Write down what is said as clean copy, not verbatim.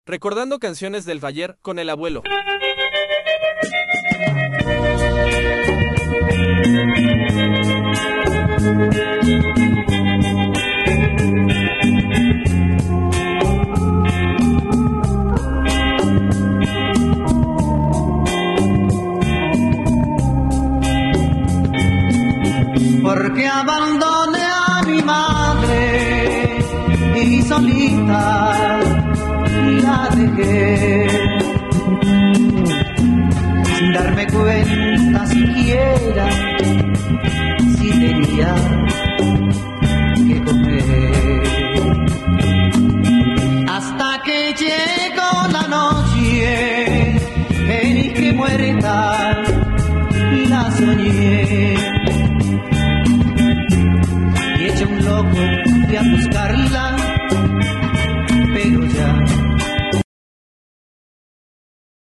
recordando canciones del ayer con el abuelo. Porque abandoné a mi madre y solita la dejé, sin darme cuenta siquiera si tenía que comer. Hasta que llegó la noche en que muerta la soñé. Un loco fui a buscarla